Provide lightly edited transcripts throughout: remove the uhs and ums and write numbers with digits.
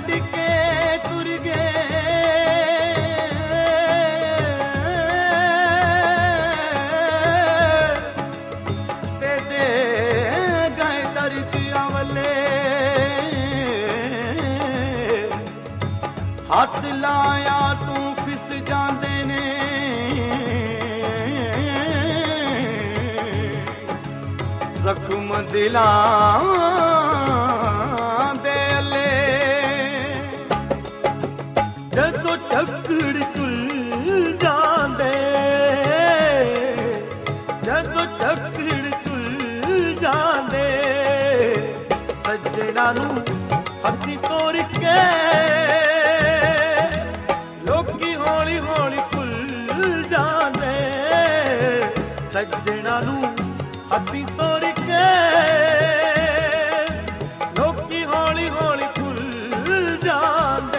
छड़ के तुर गए ते दे गए दर्दियां वले हथ लाया तू फिस जांदे ने जख्म दिलां दे अले जदों टक्कर चुल जांदे जदों टक्कर चुल जांदे सज्जणा नू हथी तोड़ के लोकी हौली हौली भुल जांदे सज्जणा नू हथी तोड़ के लोकी हौली हौली भुल जांदे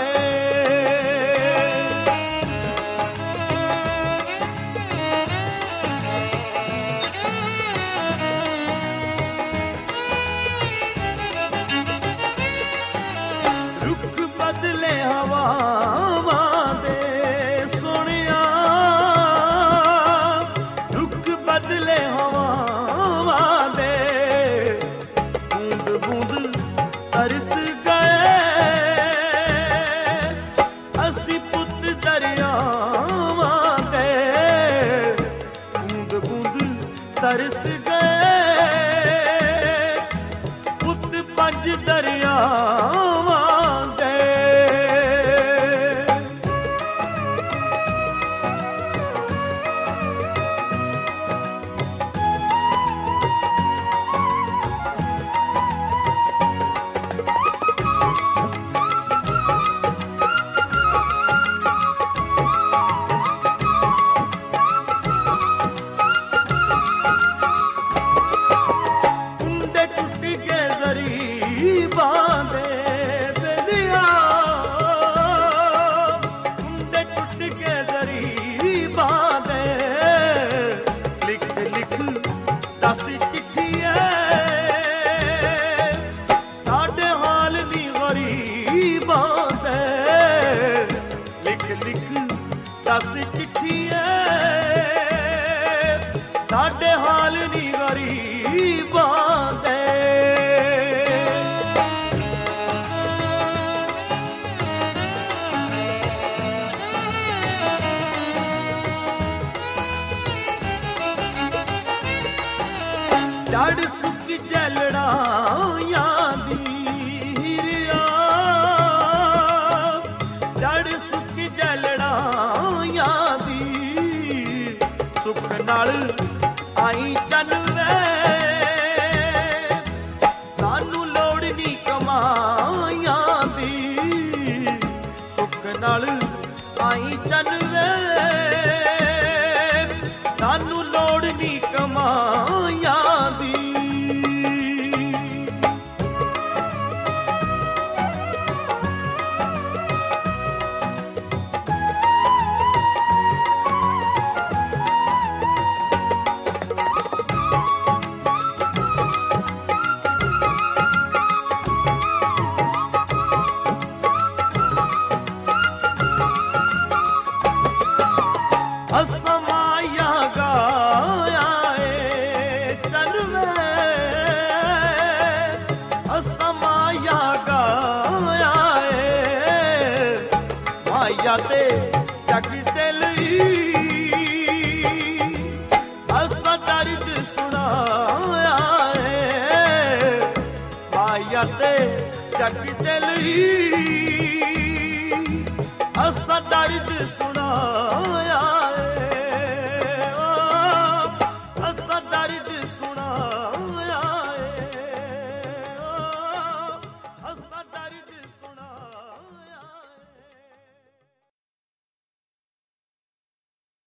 रुख बदले हवावां दे सोहणिया रुख बदले हवावां दे बूंद बूंद तरस गए असी पुत दरियावां दे बूंद बूंद तरस गए पुत पंज दरियावां दे कुंडे टूट के ज़रीबां दे बेलिया कुंडे टूट के ज़रीबां दे लिख लिख दस चिट्ठियां साडे हाल नी गरीबां दे लिख लिख दस चिट्ठियां साडे हाल नी गरीबां दे जड़ सुख जलड़ायां दी हिरिया जड़ सुख जलड़ायां दी सुख नाल आई चल वे सानू लोड़ नी कमायां दी सुख नाल आई चल वे सानू लोड़ नी कमायां दी असमाया गाया चल वे असमाया गाया माया ते जग ते लई असा दर्द सुनाया माया ते जग ते लई असा दर्द सुना